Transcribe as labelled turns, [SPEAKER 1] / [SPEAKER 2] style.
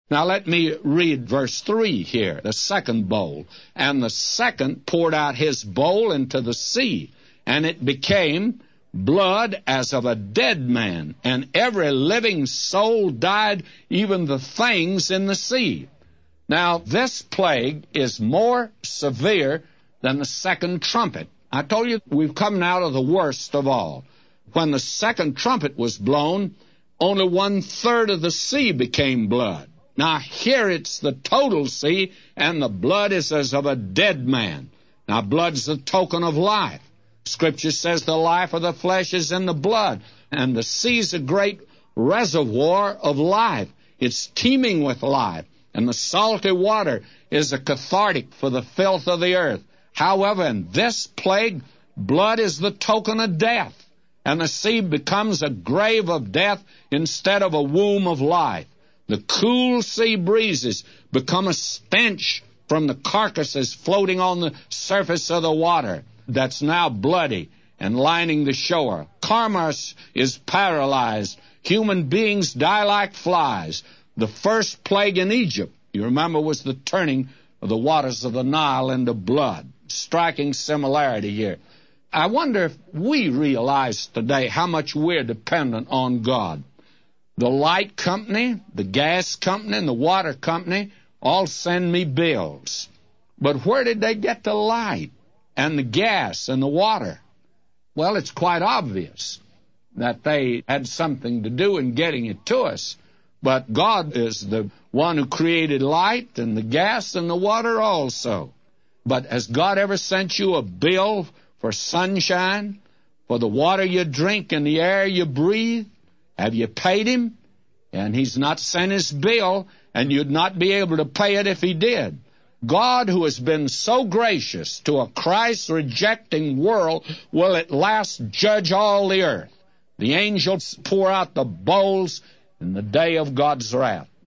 [SPEAKER 1] Now let me read verse 3 here, the second bowl. And the second poured out his bowl into the sea, and it became blood as of a dead man, and every living soul died, even the things in the sea. Now this plague is more severe than the second trumpet. I told you we've come out of the worst of all. When the second trumpet was blown, only 1/3 of the sea became blood. Now here it's the total sea, and the blood is as of a dead man. Now blood's the token of life. Scripture says the life of the flesh is in the blood, and the sea's a great reservoir of life. It's teeming with life, and the salty water is a cathartic for the filth of the earth. However, in this plague, blood is the token of death, and the sea becomes a grave of death instead of a womb of life. The cool sea breezes become a stench from the carcasses floating on the surface of the water that's now bloody and lining the shore. Commerce is paralyzed. Human beings die like flies. The first plague in Egypt, you remember, was the turning of the waters of the Nile into blood. Striking similarity here. I wonder if we realize today how much we're dependent on God. The light company, the gas company, and the water company all send me bills. But where did they get the light and the gas and the water? Well, it's quite obvious that they had something to do in getting it to us. But God is the one who created light and the gas and the water also. But has God ever sent you a bill for sunshine, for the water you drink and the air you breathe? Have you paid him? And he's not sent his bill, and you'd not be able to pay it if he did. God, who has been so gracious to a Christ-rejecting world, will at last judge all the earth. The angels pour out the bowls in the day of God's wrath.